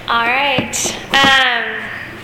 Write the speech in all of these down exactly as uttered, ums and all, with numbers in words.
All right. Um,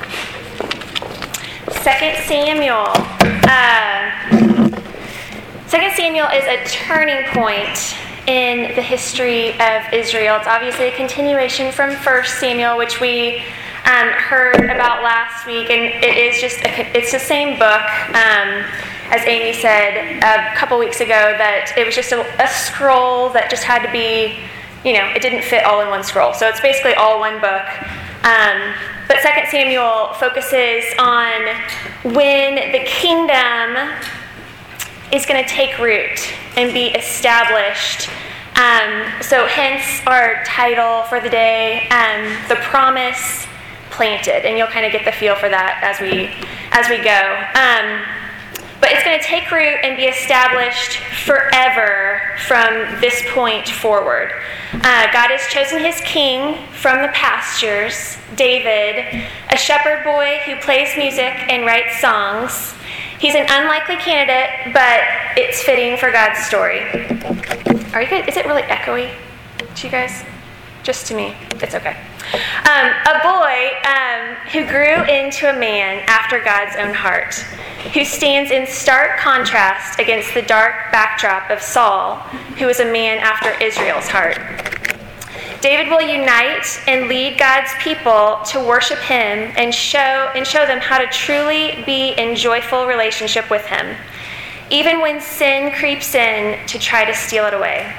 Second Samuel. Uh, Second Samuel is a turning point in the history of Israel. It's obviously a continuation from First Samuel, which we um, heard about last week, and it is just a, it's the same book. Um, as Amy said a couple weeks ago, that it was just a, a scroll that just had to be, you know, it didn't fit all in one scroll. So it's basically all one book. Um, but Second Samuel focuses on when the kingdom is going to take root and be established. Um, so hence our title for the day, um, The Promise Planted. And you'll kind of get the feel for that as we as we go. Um, but it's going to take root and be established forever from this point forward. Uh, God has chosen his king from the pastures, David, a shepherd boy who plays music and writes songs. He's an unlikely candidate, but it's fitting for God's story. Are you guys, is it really echoey to you guys? Just to me. It's okay. Um, a boy um, who grew into a man after God's own heart, who stands in stark contrast against the dark backdrop of Saul, who was a man after Israel's heart. David will unite and lead God's people to worship him and show and show them how to truly be in joyful relationship with him, even when sin creeps in to try to steal it away.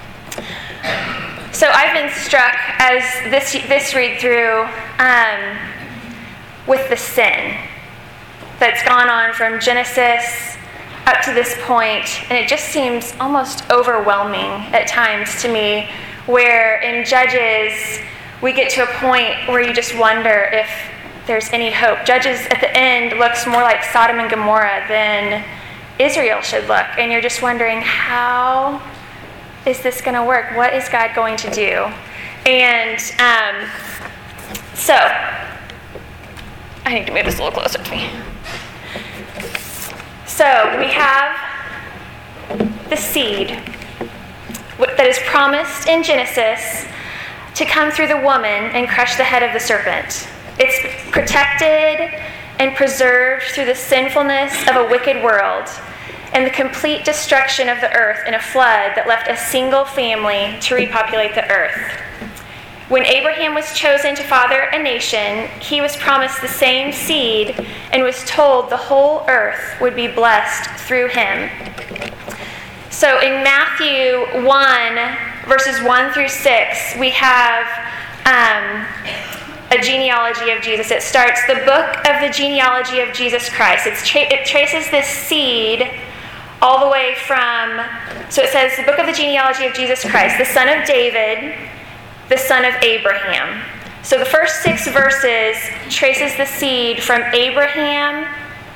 So I've been struck as this this read through um, with the sin that's gone on from Genesis up to this point, and it just seems almost overwhelming at times to me, where in Judges we get to a point where you just wonder if there's any hope. Judges at the end looks more like Sodom and Gomorrah than Israel should look, and you're just wondering, how is this going to work? What is God going to do? And um, so, I need to move this a little closer to me. So, we have the seed that is promised in Genesis to come through the woman and crush the head of the serpent. It's protected and preserved through the sinfulness of a wicked world and the complete destruction of the earth in a flood that left a single family to repopulate the earth. When Abraham was chosen to father a nation, he was promised the same seed and was told the whole earth would be blessed through him. So in Matthew one, verses one through six, we have um, a genealogy of Jesus. It starts, the book of the genealogy of Jesus Christ. It's tra- it traces this seed all the way from, so it says, the book of the genealogy of Jesus Christ, the son of David, the son of Abraham. So the first six verses traces the seed from Abraham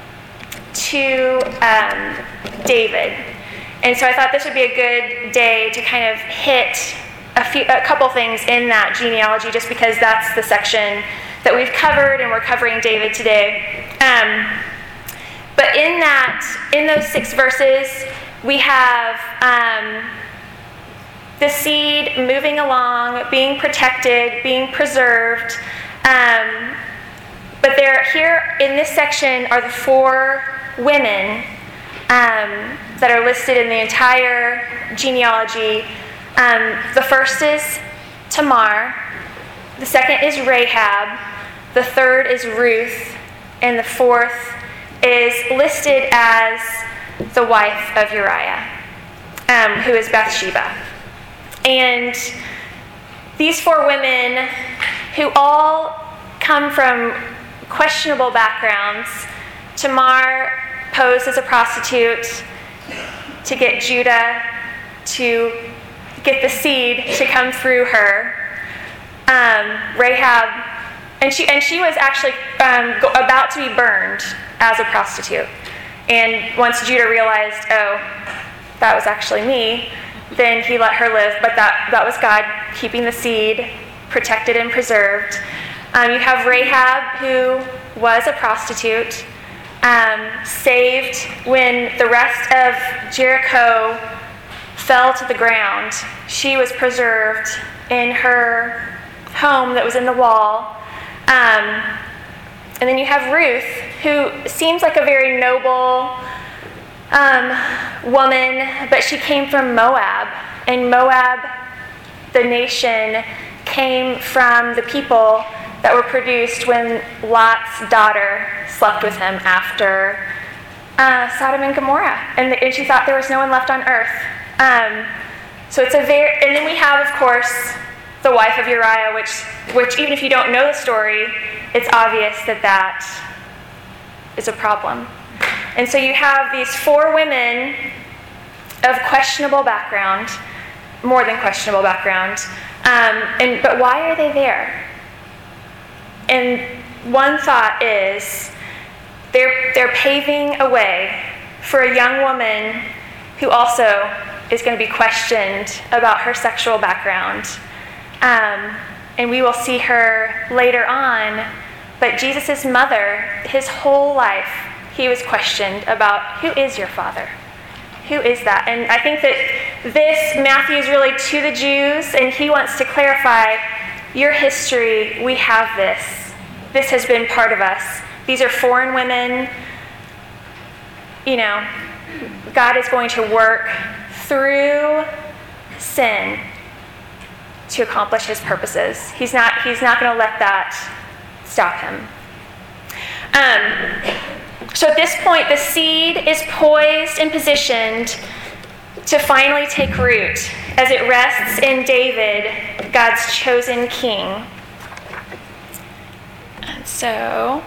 to um, David. And so I thought this would be a good day to kind of hit a few, a couple things in that genealogy, just because that's the section that we've covered, and we're covering David today. Um, but in that, in those six verses, we have um, the seed moving along, being protected, being preserved. Um, but there, here in this section are the four women um, that are listed in the entire genealogy. Um, the first is Tamar, the second is Rahab, the third is Ruth, and the fourth is listed as the wife of Uriah, um, who is Bathsheba. And these four women, who all come from questionable backgrounds, Tamar posed as a prostitute to get Judah to get the seed to come through her. Um, Rahab, and she and she was actually um, go, about to be burned as a prostitute. And once Judah realized, oh, that was actually me, then he let her live. But that, that was God keeping the seed protected and preserved. Um, you have Rahab, who was a prostitute, um, saved when the rest of Jericho fell to the ground. She was preserved in her home that was in the wall. Um, and then you have Ruth, who seems like a very noble um, woman, but she came from Moab. And Moab, the nation, came from the people that were produced when Lot's daughter slept with him after uh, Sodom and Gomorrah. And, the, and she thought there was no one left on earth. Um, so it's a very, and then we have, of course, the wife of Uriah, which, which even if you don't know the story, it's obvious that that is a problem. And so you have these four women of questionable background, more than questionable background, um, and but why are they there? And one thought is they're they're paving a way for a young woman who also is going to be questioned about her sexual background. Um, and we will see her later on. But Jesus' mother, his whole life, he was questioned about, who is your father? Who is that? And I think that this, Matthew is really to the Jews, and he wants to clarify, your history, we have this. This has been part of us. These are foreign women. You know, God is going to work through sin to accomplish his purposes. He's not, he's not going to let that stop him. Um, so at this point, the seed is poised and positioned to finally take root as it rests in David, God's chosen king. And so,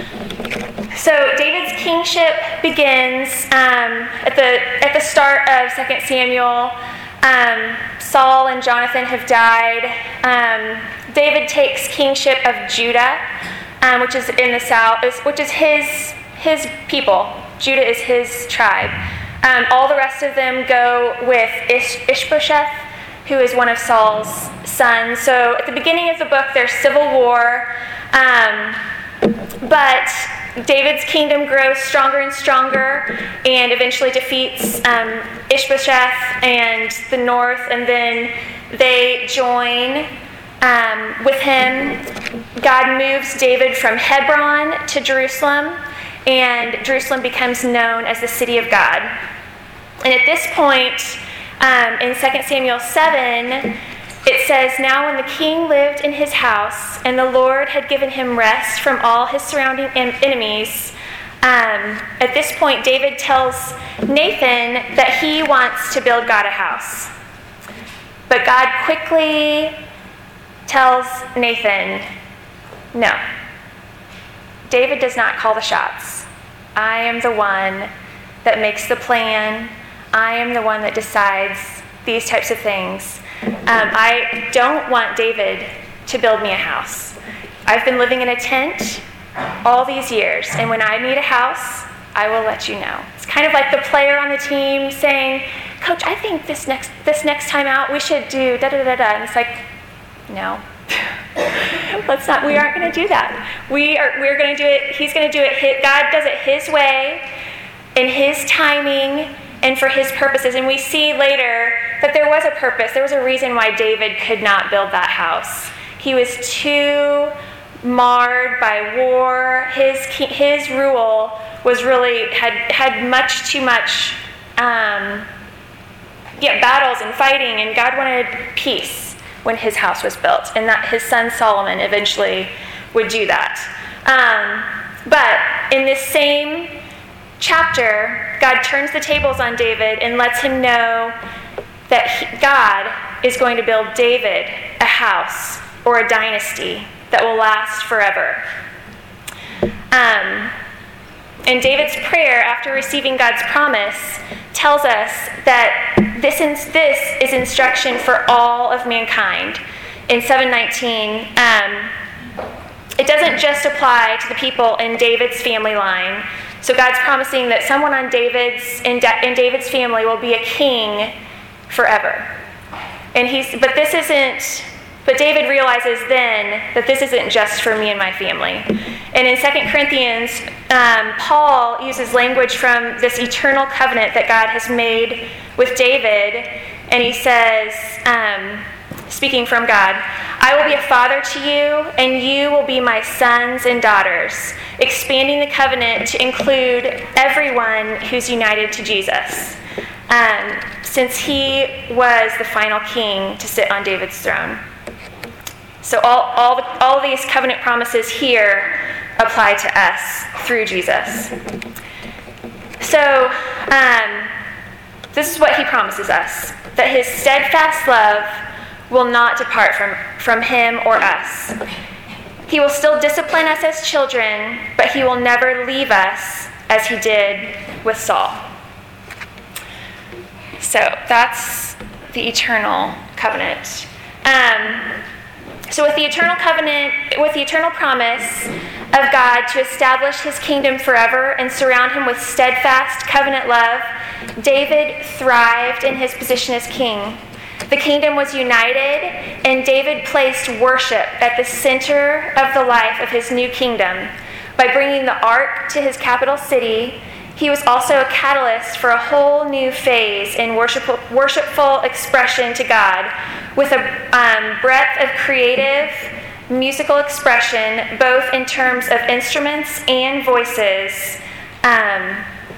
so David's kingship begins um, at the at the start of Second Samuel. Um, Saul and Jonathan have died. Um, David takes kingship of Judah, um, which is in the south, which is his his people. Judah is his tribe. Um, all the rest of them go with Ish- Ishbosheth, who is one of Saul's sons. So at the beginning of the book, there's civil war, um, but David's kingdom grows stronger and stronger and eventually defeats um, Ishbosheth and the north, and then they join um, with him. God moves David from Hebron to Jerusalem, and Jerusalem becomes known as the city of God. And at this point, um, in Second Samuel seven, it says, "Now when the king lived in his house, and the Lord had given him rest from all his surrounding en- enemies, um, at this point David tells Nathan that he wants to build God a house. But God quickly tells Nathan, no. David does not call the shots. I am the one that makes the plan. I am the one that decides these types of things. Um, I don't want David to build me a house. I've been living in a tent all these years, and when I need a house, I will let you know." It's kind of like the player on the team saying, "Coach, I think this next this next time out we should do da da da da." And it's like, no, let's not. We aren't going to do that. We are. We're going to do it. He's going to do it. His, God does it His way, in His timing, and for His purposes. And we see later that there was a purpose. There was a reason why David could not build that house. He was too marred by war. His his rule was really had had much too much, um, yeah, battles and fighting. And God wanted peace when His house was built, and that His son Solomon eventually would do that. Um, but in this same chapter, God turns the tables on David and lets him know that he, God is going to build David a house or a dynasty that will last forever. Um, and David's prayer, after receiving God's promise, tells us that this is, this is instruction for all of mankind. In seven nineteen, um, it doesn't just apply to the people in David's family line. So God's promising that someone on David's in, da- in David's family will be a king forever. And he's, but this isn't. But David realizes then that this isn't just for me and my family. And in Second Corinthians, um, Paul uses language from this eternal covenant that God has made with David. And he says, um, speaking from God, I will be a father to you, and you will be my sons and daughters, expanding the covenant to include everyone who's united to Jesus, um, since he was the final king to sit on David's throne. So all, all, the, all of these covenant promises here apply to us through Jesus. So um, this is what he promises us, that his steadfast love will not depart from, from him or us. He will still discipline us as children, but he will never leave us as he did with Saul. So that's the eternal covenant. Um, so with the eternal covenant, with the eternal promise of God to establish his kingdom forever and surround him with steadfast covenant love, David thrived in his position as king. The kingdom was united, and David placed worship at the center of the life of his new kingdom. By bringing the ark to his capital city, he was also a catalyst for a whole new phase in worshipful, worshipful expression to God, with a um, breadth of creative musical expression, both in terms of instruments and voices. Um,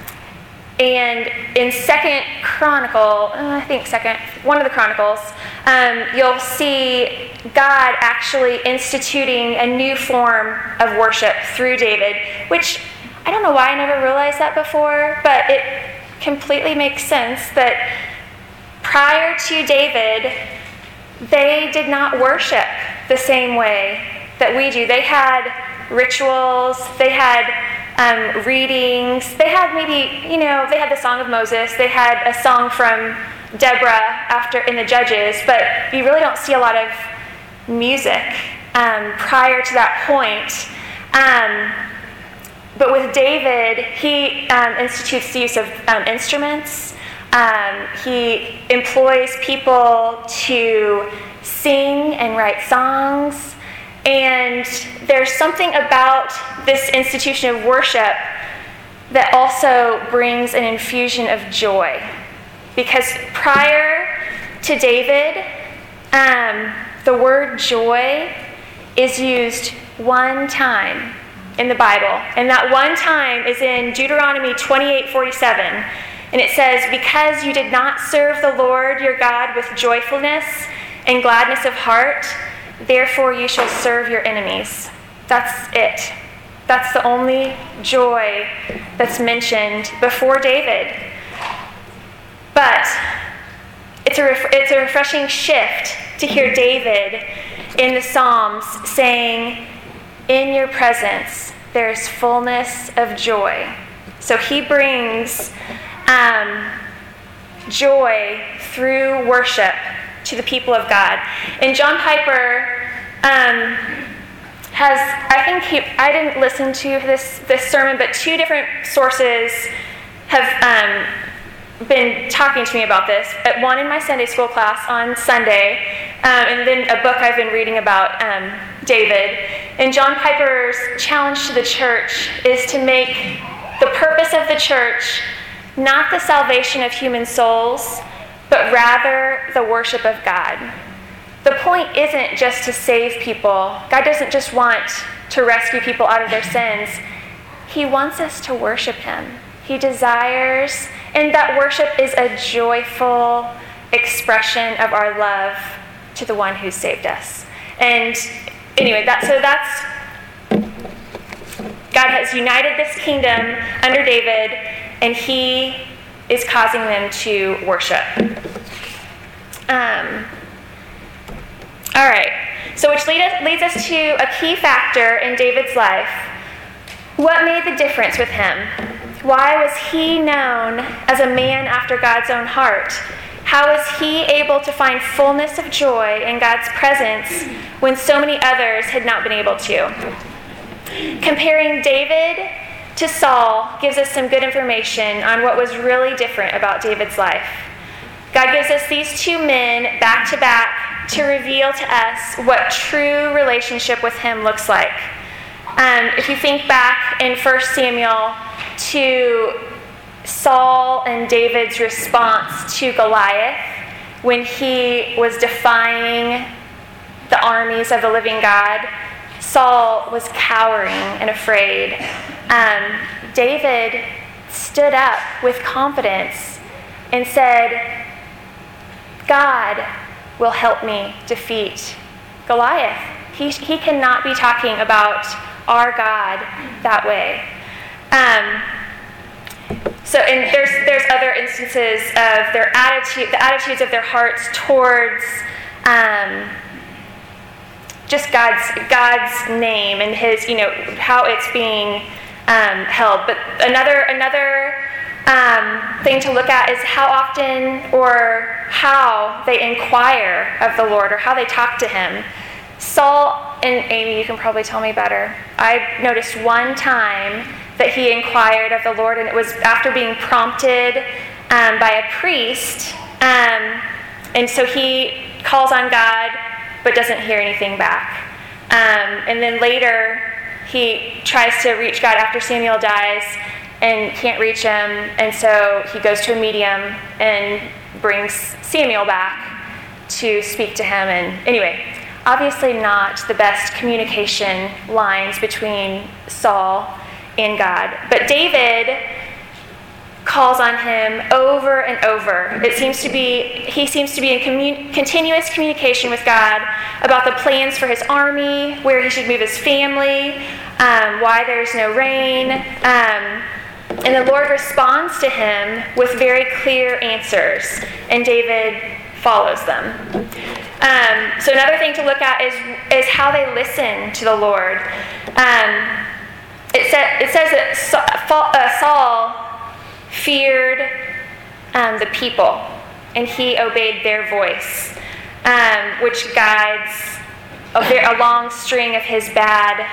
And in Second Chronicle, I think second, one of the Chronicles, um, you'll see God actually instituting a new form of worship through David, which I don't know why I never realized that before, but it completely makes sense that prior to David, they did not worship the same way that we do. They had rituals, they had Um, readings. They had maybe, you know, they had the Song of Moses. They had a song from Deborah after in the Judges, but you really don't see a lot of music um, prior to that point. Um, but with David, he um, institutes the use of um, instruments. Um, he employs people to sing and write songs. And there's something about this institution of worship that also brings an infusion of joy. Because prior to David, um, the word joy is used one time in the Bible. And that one time is in Deuteronomy twenty-eight forty-seven. And it says, "Because you did not serve the Lord your God with joyfulness and gladness of heart, therefore you shall serve your enemies." That's it. That's the only joy that's mentioned before David. But it's a ref- it's a refreshing shift to hear David in the Psalms saying, "In your presence there's fullness of joy." So he brings um, joy through worship to the people of God. And John Piper um, has, I think he, I didn't listen to this, this sermon, but two different sources have um, been talking to me about this. One in my Sunday school class on Sunday, um, and then a book I've been reading about um, David. And John Piper's challenge to the church is to make the purpose of the church not the salvation of human souls, but rather the worship of God. The point isn't just to save people. God doesn't just want to rescue people out of their sins. He wants us to worship him. He desires, and that worship is a joyful expression of our love to the one who saved us. And anyway, that so that's, God has united this kingdom under David, and he is causing them to worship. Um, all right, so which lead us, leads us to a key factor in David's life. What made the difference with him? Why was he known as a man after God's own heart? How was he able to find fullness of joy in God's presence when so many others had not been able to? Comparing David to Saul gives us some good information on what was really different about David's life. God gives us these two men back to back to reveal to us what true relationship with him looks like. Um, if you think back in First Samuel to Saul and David's response to Goliath, when he was defying the armies of the living God, Saul was cowering and afraid. Um, David stood up with confidence and said, God will help me defeat Goliath. He, he cannot be talking about our God that way. Um, so, and there's there's other instances of their attitude, the attitudes of their hearts towards um, just God's God's name and His, you know, how it's being um, held. But another another um, thing to look at is how often or how they inquire of the Lord or how they talk to Him. Saul, and Amy, you can probably tell me better. I noticed one time that he inquired of the Lord, and it was after being prompted um, by a priest. Um, and so he calls on God, but doesn't hear anything back. Um, and then later, he tries to reach God after Samuel dies and can't reach him. And so he goes to a medium and brings Samuel back to speak to him. And anyway, obviously not the best communication lines between Saul and God. But David calls on him over and over. It seems to be, he seems to be in commun- continuous communication with God about the plans for his army, where he should move his family, um, why there's no rain. Um, and the Lord responds to him with very clear answers, and David follows them. Um, so another thing to look at is, is how they listen to the Lord. Um, It, sa- it says that Saul, uh, Saul feared um, the people, and he obeyed their voice, um, which guides a, very, a long string of his bad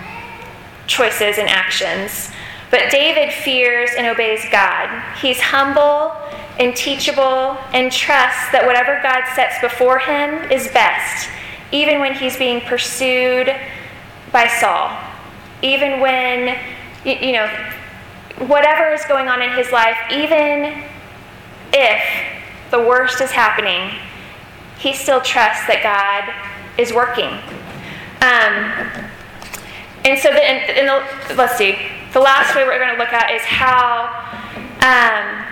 choices and actions. But David fears and obeys God. He's humble and teachable and trusts that whatever God sets before him is best, even when he's being pursued by Saul. Even when, you know, whatever is going on in his life, even if the worst is happening, he still trusts that God is working. Um, and so, the, in the, let's see, the last way we're going to look at is how, um,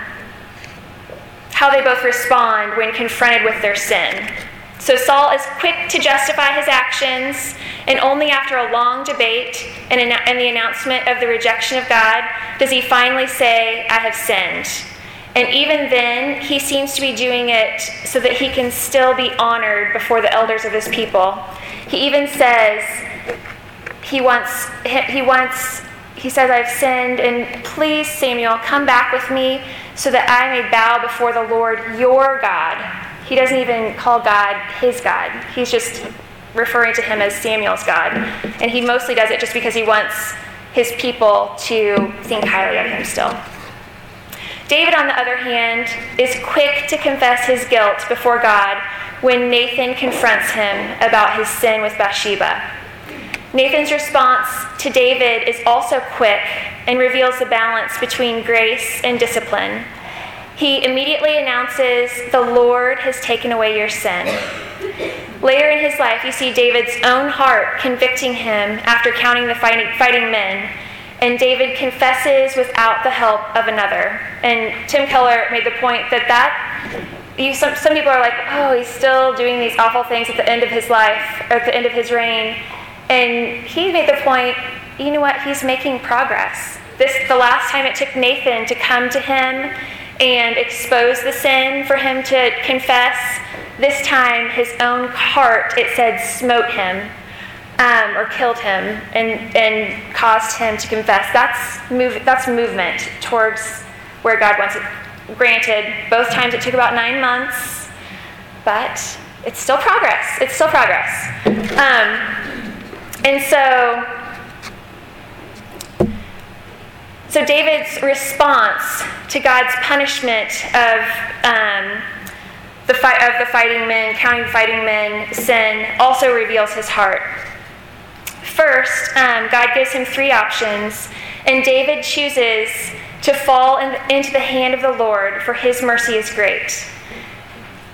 how they both respond when confronted with their sin. So Saul is quick to justify his actions, and only after a long debate and, an- and the announcement of the rejection of God does he finally say, I have sinned. And even then, he seems to be doing it so that he can still be honored before the elders of his people. He even says, he wants, he wants, he says, I've sinned, and please, Samuel, come back with me so that I may bow before the Lord, your God. He doesn't even call God his God. He's just referring to him as Samuel's God. And he mostly does it just because he wants his people to think highly of him still. David, on the other hand, is quick to confess his guilt before God when Nathan confronts him about his sin with Bathsheba. Nathan's response to David is also quick and reveals the balance between grace and discipline. He immediately announces, the Lord has taken away your sin. Later in his life, you see David's own heart convicting him after counting the fighting, fighting men, and David confesses without the help of another. And Tim Keller made the point that that, you, some, some people are like, oh, he's still doing these awful things at the end of his life, or at the end of his reign. And he made the point, you know what, he's making progress. This, the last time it took Nathan to come to him and expose the sin for him to confess, this time his own heart, it said, smote him um, or killed him and, and caused him to confess. That's move, that's movement towards where God wants it. Granted, both times it took about nine months, but it's still progress. It's still progress. Um, and so... So David's response to God's punishment of um, the fight of the fighting men, counting the fighting men, sin, also reveals his heart. First, um, God gives him three options, and David chooses to fall in, into the hand of the Lord, for his mercy is great.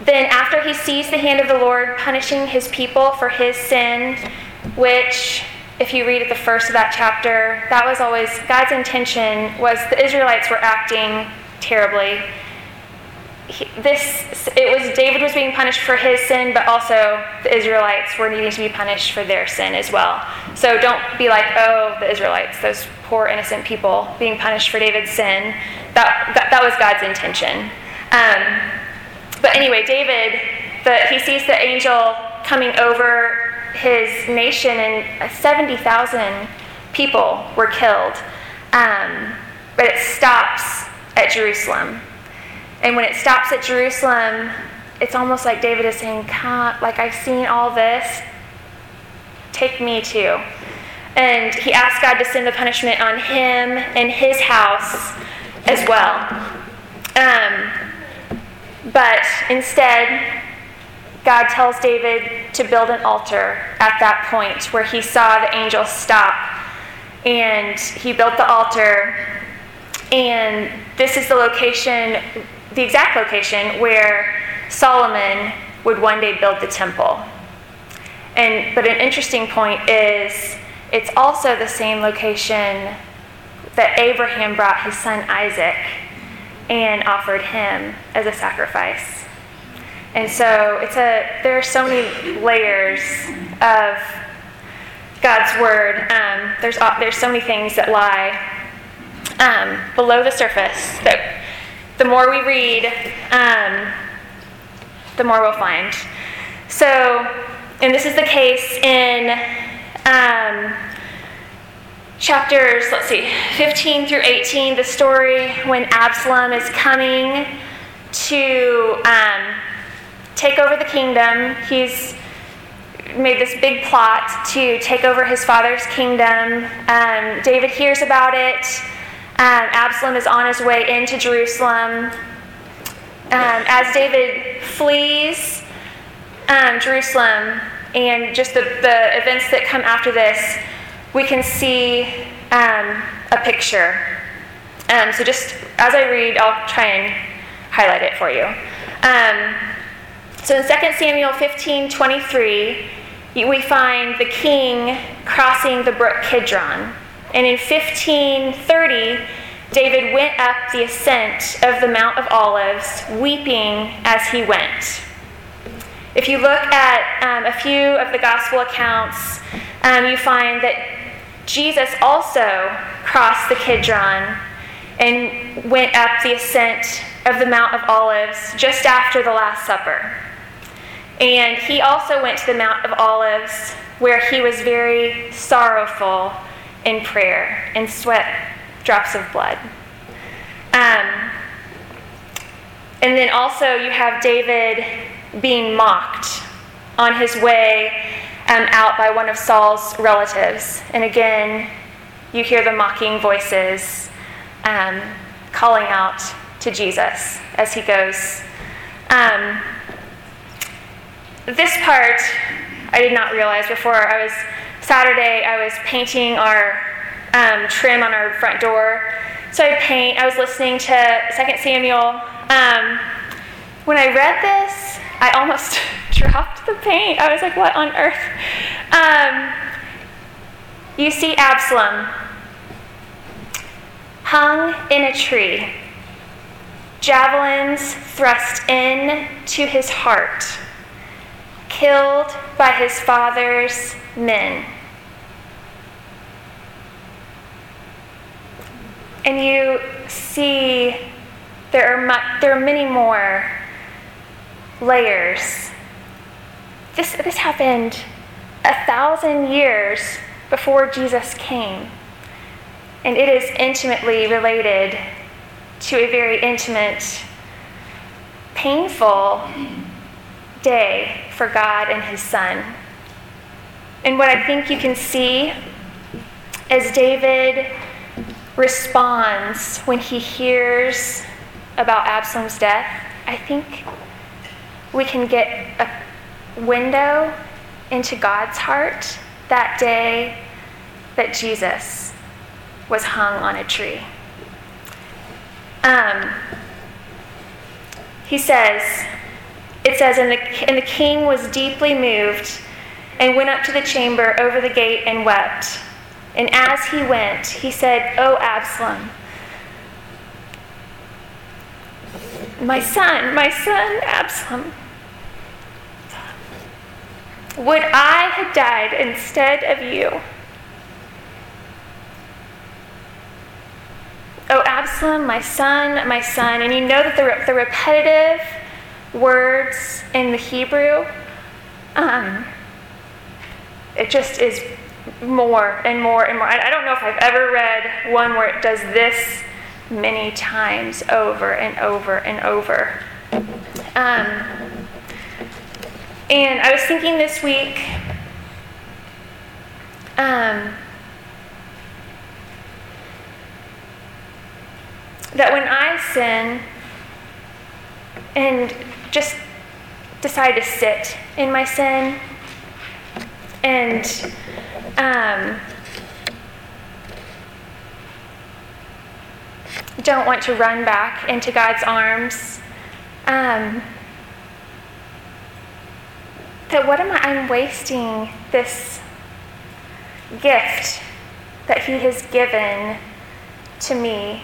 Then after he sees the hand of the Lord punishing his people for his sin, which, if you read at the first of that chapter, that was always God's intention, was the Israelites were acting terribly. He, this it was David was being punished for his sin, but also the Israelites were needing to be punished for their sin as well. So don't be like, oh, the Israelites, those poor innocent people being punished for David's sin. That that, that was God's intention. Um, but anyway, David, the, he sees the angel coming over his nation, and seventy thousand people were killed. Um, but it stops at Jerusalem. And when it stops at Jerusalem, it's almost like David is saying, "Come, like I've seen all this, take me too." And he asks God to send the punishment on him and his house as well. Um, but instead, God tells David to build an altar at that point where he saw the angel stop. And he built the altar. And this is the location, the exact location where Solomon would one day build the temple. And but an interesting point is it's also the same location that Abraham brought his son Isaac and offered him as a sacrifice. And so it's a there are so many layers of God's word. Um, there's there's so many things that lie um, below the surface that the more we read, um, the more we'll find. So, and this is the case in um, chapters, let's see, fifteen through eighteen, the story when Absalom is coming to um, take over the kingdom. He's made this big plot to take over his father's kingdom. Um, David hears about it. Um, Absalom is on his way into Jerusalem. Um, as David flees um, Jerusalem and just the, the events that come after this, we can see um, a picture. Um, so just as I read, I'll try and highlight it for you. Um, so in Second Samuel fifteen twenty-three, we find the king crossing the brook Kidron. And in fifteen thirty, David went up the ascent of the Mount of Olives, weeping as he went. If you look at um, a few of the gospel accounts, um, you find that Jesus also crossed the Kidron and went up the ascent of the Mount of Olives just after the Last Supper. And he also went to the Mount of Olives where he was very sorrowful in prayer and sweat drops of blood. Um, and then also you have David being mocked on his way um, out by one of Saul's relatives. And again, you hear the mocking voices um, calling out to Jesus as he goes. Um, this part I did not realize before. I was Saturday I was painting our um, trim on our front door. So I paint. I was listening to Second Samuel. Um, when I read this, I almost dropped the paint. I was like, what on earth? Um, you see Absalom hung in a tree, javelins thrust in to his heart, killed by his father's men. And you see there are mu- there are many more layers. This this happened a thousand years before Jesus came. And it is intimately related to a very intimate, painful day for God and his son. And what I think you can see as David responds when he hears about Absalom's death, I think we can get a window into God's heart that day that Jesus was hung on a tree. Um, he says, it it says, and the, and the king was deeply moved and went up to the chamber over the gate and wept. And as he went, he said, "O Absalom, my son, my son, Absalom, would I had died instead of you. Oh, Absalom, my son, my son." And you know that the, the repetitive words in the Hebrew, um, it just is more and more and more. I, I don't know if I've ever read one where it does this many times over and over and over. Um, and I was thinking this week, um, that when I sin and just decide to sit in my sin and um, don't want to run back into God's arms, um, that what am I? I'm wasting this gift that He has given to me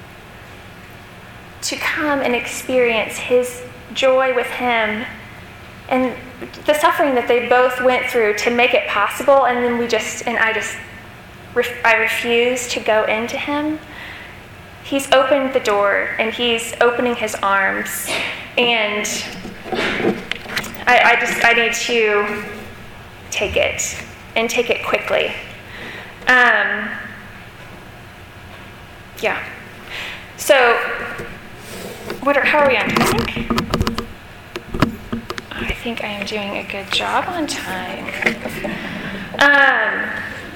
to come and experience His joy with Him and the suffering that they both went through to make it possible, and then we just, and I just, I refuse to go into Him. He's opened the door, and He's opening His arms, and I, I just, I need to take it, and take it quickly. Um, yeah. So, what are, how are we on? I think, I think I am doing a good job on time. Um,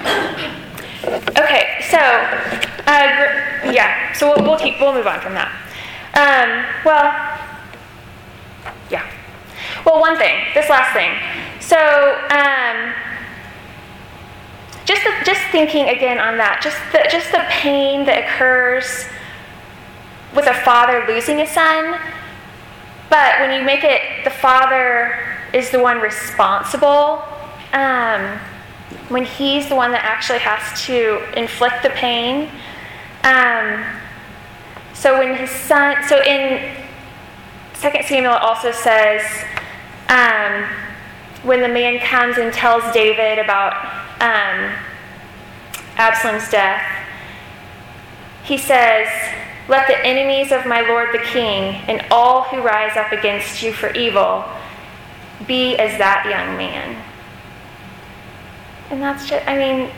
okay, so, uh, gr- yeah, so we'll, we'll keep, we'll move on from that. Um, well, yeah. Well, one thing, this last thing. So, um, just the, just thinking again on that, just the, just the pain that occurs with a father losing a son, but when you make it the father is the one responsible, um, when he's the one that actually has to inflict the pain. Um, so when his son, so in Second Samuel it also says, um, when the man comes and tells David about um, Absalom's death, he says, "Let the enemies of my lord the king and all who rise up against you for evil be as that young man." And that's just, I mean,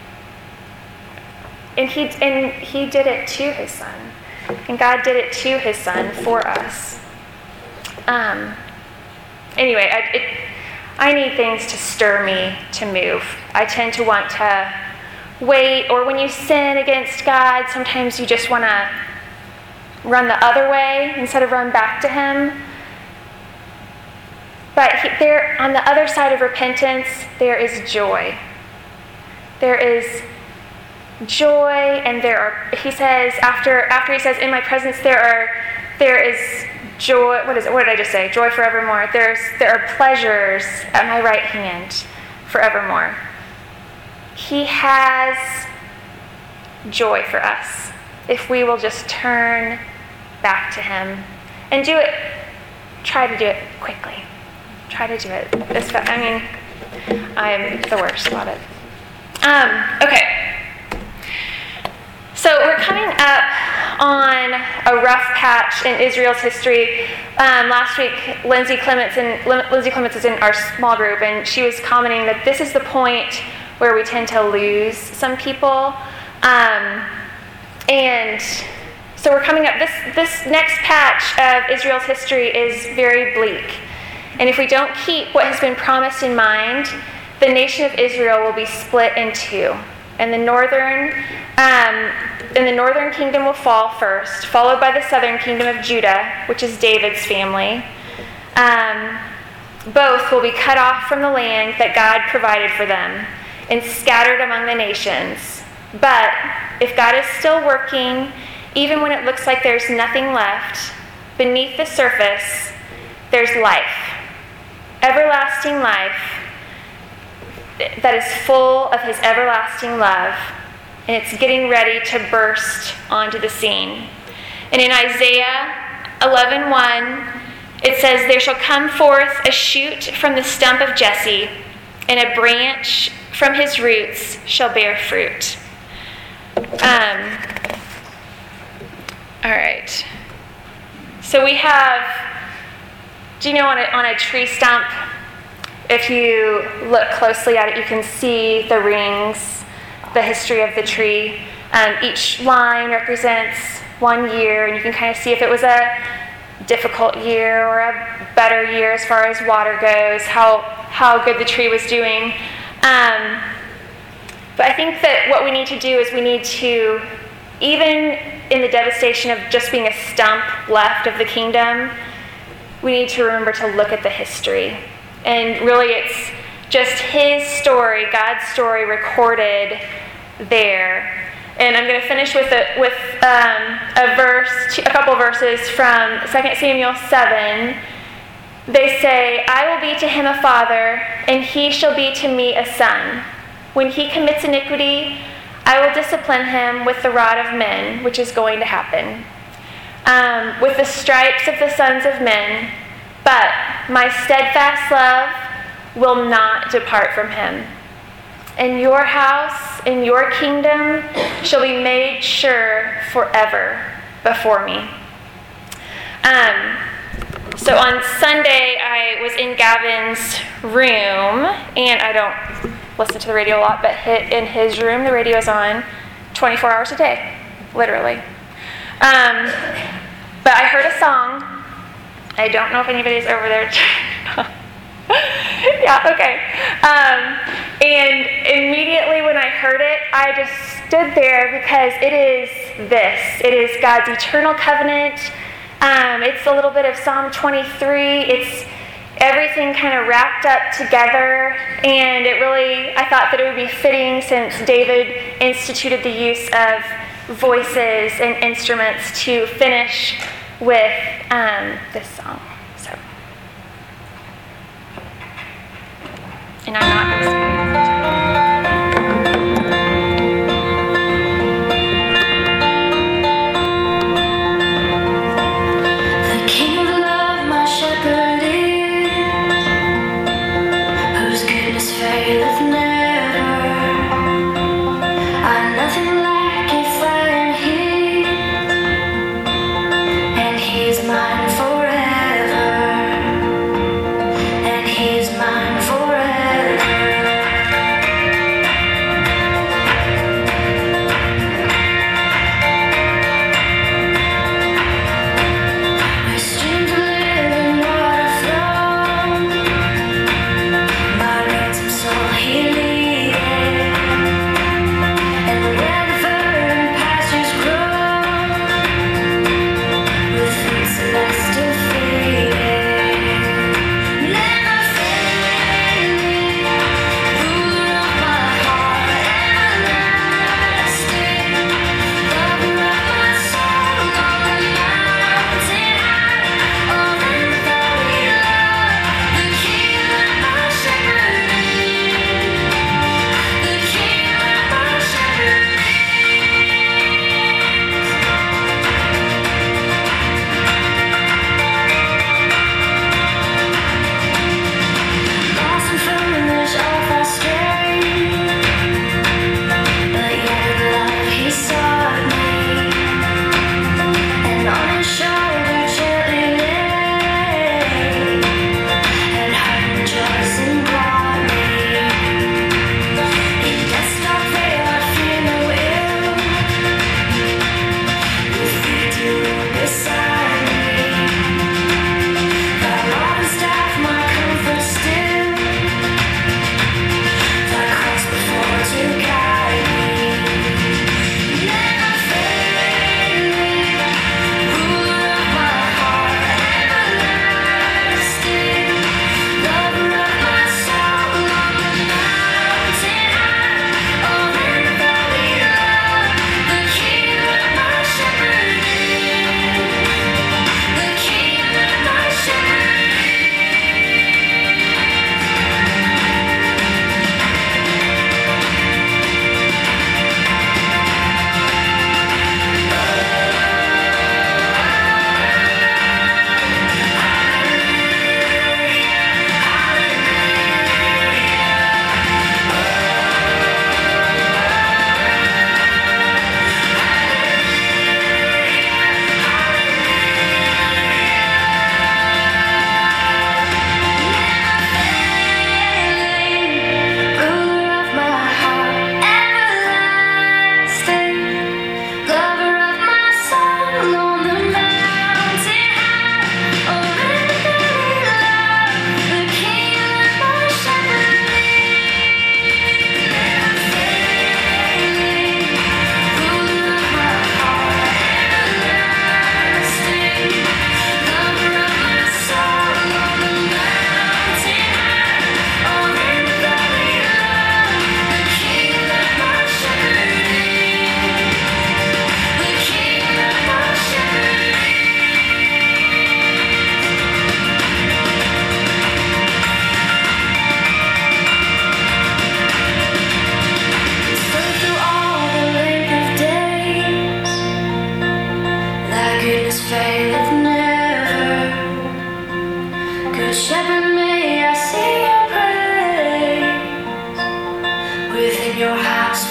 and he and he did it to his son. And God did it to his son for us. Um, anyway, I, it, I need things to stir me to move. I tend to want to wait, or when you sin against God, sometimes you just want to run the other way instead of run back to Him. But he, there, on the other side of repentance, there is joy. There is joy, and there are. He says after after he says, "In my presence, there are there is joy." What is it? What did I just say? Joy forevermore. There's there are pleasures at my right hand forevermore. He has joy for us if we will just turn back to Him and do it. Try to do it quickly. Try to do it. I mean, I'm the worst about it. Um, okay. So we're coming up on a rough patch in Israel's history. Um, last week, Lindsay Clements and Lindsay Clements is in our small group, and she was commenting that this is the point where we tend to lose some people. Um, and so we're coming up. This this next patch of Israel's history is very bleak. And if we don't keep what has been promised in mind, the nation of Israel will be split in two. And the northern, um, and the northern kingdom will fall first, followed by the southern kingdom of Judah, which is David's family. Um, both will be cut off from the land that God provided for them and scattered among the nations. But if God is still working, even when it looks like there's nothing left, beneath the surface, there's life. everlasting life that is full of his everlasting love, and it's getting ready to burst onto the scene. And in Isaiah eleven one, it says, "There shall come forth a shoot from the stump of Jesse, and a branch from his roots shall bear fruit." Um, all right. So we have, do you know on a, on a tree stump, if you look closely at it, you can see the rings, the history of the tree. Um, each line represents one year, and you can kind of see if it was a difficult year or a better year as far as water goes, how how good the tree was doing. Um, but I think that what we need to do is we need to, even in the devastation of just being a stump left of the kingdom, we need to remember to look at the history. And really it's just his story, God's story recorded there. And I'm going to finish with a, with um, a verse, a couple verses from Second Samuel seven. They say, "I will be to him a father, and he shall be to me a son. When he commits iniquity, I will discipline him with the rod of men," which is going to happen, um, "with the stripes of the sons of men. But my steadfast love will not depart from him. And your house and your kingdom shall be made sure forever before me." Um, so on Sunday, I was in Gavin's room, and I don't listen to the radio a lot, but in his room, the radio is on twenty-four hours a day, literally. Um, but I heard a song. I don't know if anybody's over there. Yeah, okay. Um, and immediately when I heard it, I just stood there because it is this. It is God's eternal covenant. Um, it's a little bit of Psalm twenty-three. It's everything kind of wrapped up together. And it really, I thought that it would be fitting, since David instituted the use of voices and instruments, to finish with um, this song. So, and I'm not going to sing. Mine forever.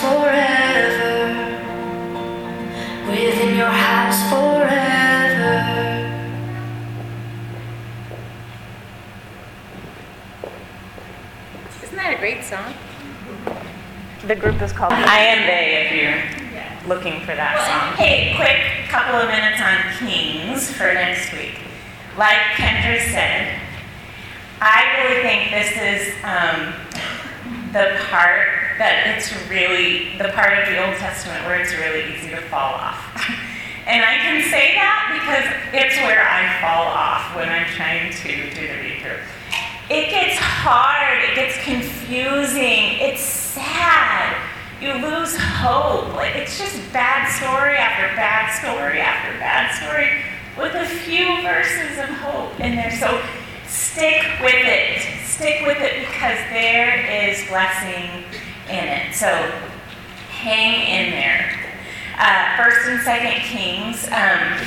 forever, within your house forever. Isn't that a great song? The group is called I Am They, if you're looking for that song. Hey, quick couple of minutes on Kings for next week. Like Kendra said, I really think this is um, the part that it's really, the part of the Old Testament where it's really easy to fall off. And I can say that because it's where I fall off when I'm trying to do the read-through. It gets hard, it gets confusing, it's sad. You lose hope. Like, it's just bad story after bad story after bad story with a few verses of hope in there. So stick with it. Stick with it because there is blessing in it. So hang in there. Uh, First and Second Kings. Um,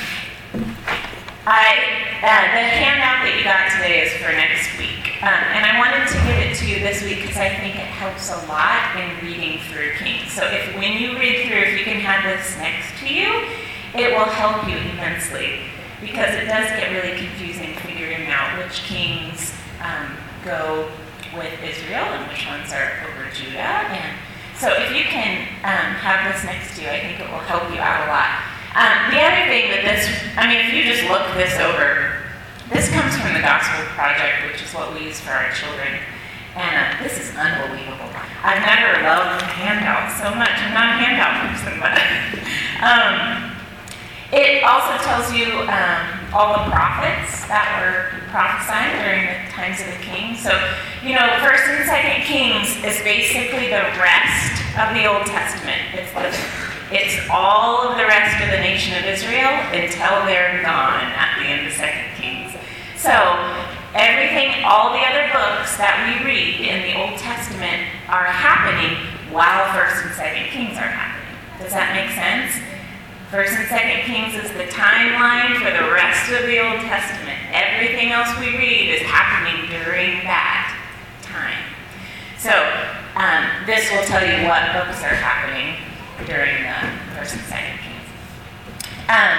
I uh, the handout that you got today is for next week, um, and I wanted to give it to you this week because I think it helps a lot in reading through Kings. So if when you read through, if you can have this next to you, it will help you immensely because it does get really confusing figuring out which kings um, go with Israel and which ones are over Judah. And so if you can um, have this next to you, I think it will help you out a lot. Um, the other thing that this, I mean, if you just look this over, this comes from the Gospel Project, which is what we use for our children. And uh, this is unbelievable. I've never loved handouts so much. I'm not a handout person, but um, it also tells you um, all the prophets that were prophesying during the times of the kings. So, you know, First and Second Kings is basically the rest of the Old Testament. It's the It's all of the rest of the nation of Israel until they're gone at the end of Second Kings. So everything, all the other books that we read in the Old Testament are happening while First and Second Kings are happening. Does that make sense? First and Second Kings is the timeline for the rest of the Old Testament. Everything else we read is happening during that time. So um, this will tell you what books are happening during the First and Second Kings. Um,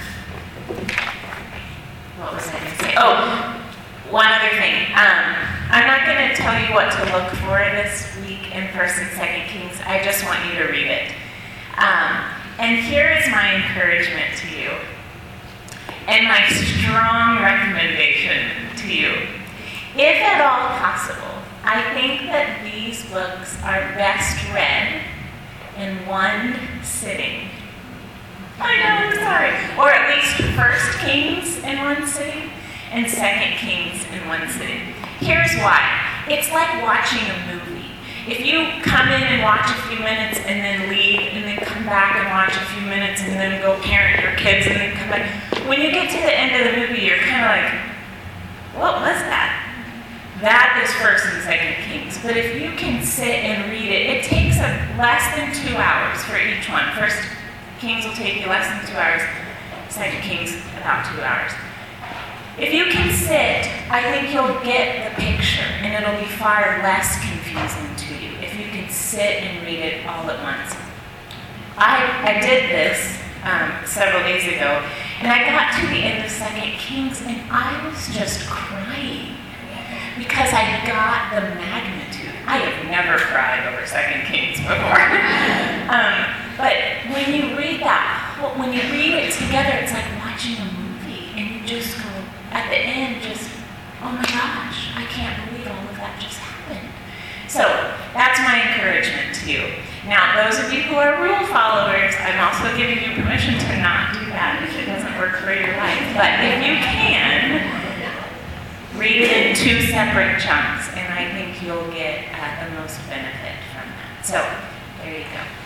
what was I going to say? Oh, one other thing. Um, I'm not going to tell you what to look for this week in First and Second Kings. I just want you to read it. Um, and here is my encouragement to you, and my strong recommendation to you. If at all possible, I think that these books are best read in one sitting. I know, I'm sorry. Or at least First Kings in one sitting and Second Kings in one sitting. Here's why. It's like watching a movie. If you come in and watch a few minutes and then leave and then come back and watch a few minutes and then go parent your kids and then come back, when you get to the end of the movie, you're kind of like, what was that? That is First and Second Kings. But if you can sit and read it, it takes a, less than two hours for each one. First Kings will take you less than two hours. Second Kings, about two hours. If you can sit, I think you'll get the picture, and it'll be far less confusing to you if you can sit and read it all at once. I, I did this um, several days ago, and I got to the end of Second Kings, and I was just crying because I got the magnitude. I have never cried over Second Kings before. um, but when you read that, when you read it together, it's like watching a movie, and you just go, at the end, just, oh my gosh, I can't believe all of that just happened. So that's my encouragement to you. Now, those of you who are rule followers, I'm also giving you permission to not do that if it doesn't work for your life. But if you can, read it in two separate chunks, and I think you'll get uh, the most benefit from that. So, there you go.